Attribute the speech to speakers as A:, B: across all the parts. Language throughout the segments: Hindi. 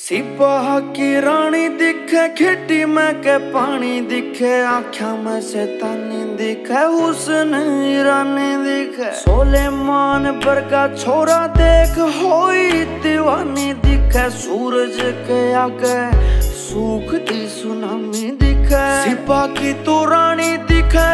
A: सिपाह की रानी दिखे, खिटी में के पानी दिखे, आँखा में शैतानी दिखे, हुस्न ईरानी दिखे। सोलेमान बरका छोरा देख होई दीवानी दिखे, सूरज के आगे सूखती सुनामी दिखे। सिपाह की तो रानी दिखे,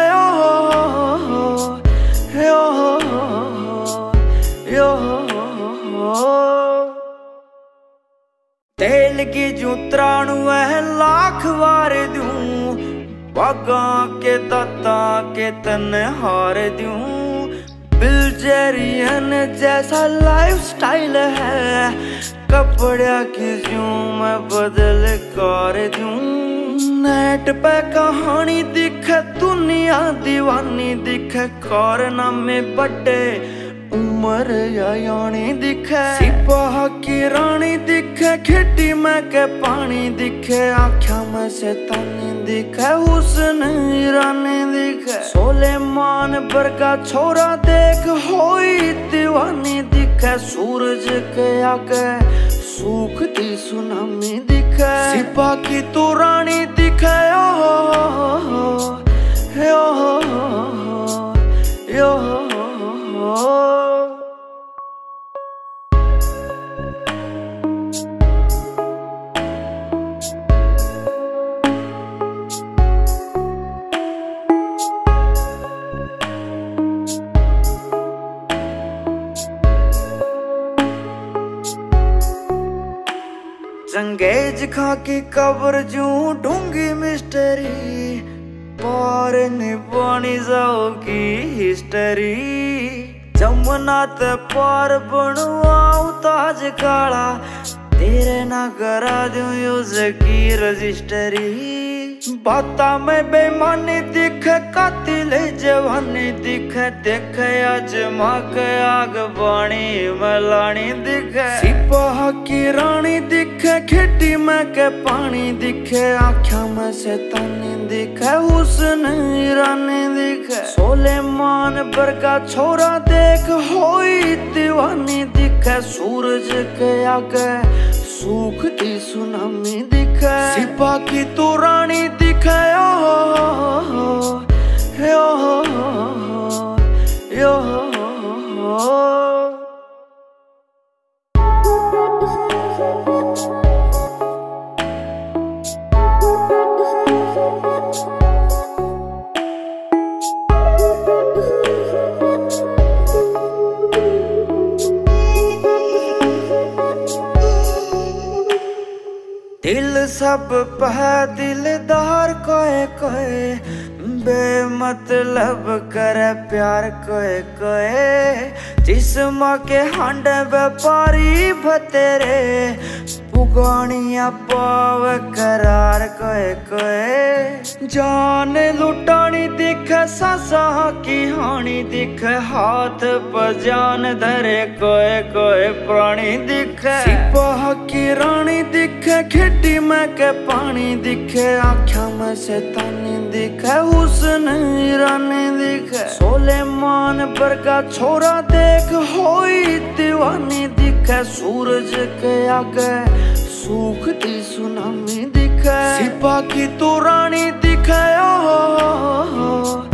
A: तेल की जू त्राणु लाख वार दूं, बागा के दाता के तन हार दूं। बिल्जेरियन जैसा लाइफ स्टाइल है, कपड़ा की जू मैं बदल कर दूं। नेट पे कहानी दिखे, दुनिया दीवानी दिखे, कारनामे बड़े उमर यानी दिखे। सिपाह की रानी दिखे, खिटी में के पानी दिखे, आँखा में शैतानी दिखे, हुस्न ईरानी दिखे। सोलेमान बरका छोरा देख होई दीवानी दिखे, सूरज के आगे सूखती सुनामी दिखे। सिपाह की तो रानी दिखे, चंगेज खा की कब्र जू ढूंगी मिस्टरी, पार निभानी जाओ की हिस्टरी। जमुना ते पार बनवाऊं ताज काला, तेरे ना करा दूं यूज की रजिस्टरी। बाता में बेमानी दिखे, कातिल जवानी दिखे, देखे आजमा के आग बाणी मलानी दिखे। सिपाह की रानी दिखे, खिटी में के पानी दिखे, आँखा में शैतानी दिखे, हुस्न ईरानी दिखे। सोलेमान बरका छोरा देख होई दीवानी दिखे, सूरज के आगे सूखती सुनामी दिखे। सिपाह की तो रानी दिखे, दिल सब पह दिलदार कोए कोए, बेमतलब करे प्यार कोए कोए। जिस्म के हांडे व्यापारी भतेरे, पुगानिया पाव करार कोए कोए। जान लुटानी दिखे, सासा की हानि दिखे, हाथ पर जान धरे कोए कोए प्राणी दिखे। सिपाह की रानी दिखे, खिटी में के पानी दिखे, आँखा में शैतानी दिखे, हुस्न ईरानी दिखे। सोलेमान बरका छोरा देख होई दीवानी दिखे, सूरज के आगे सूखती सुनामी दिखे। सिपाह की तो रानी दिखे,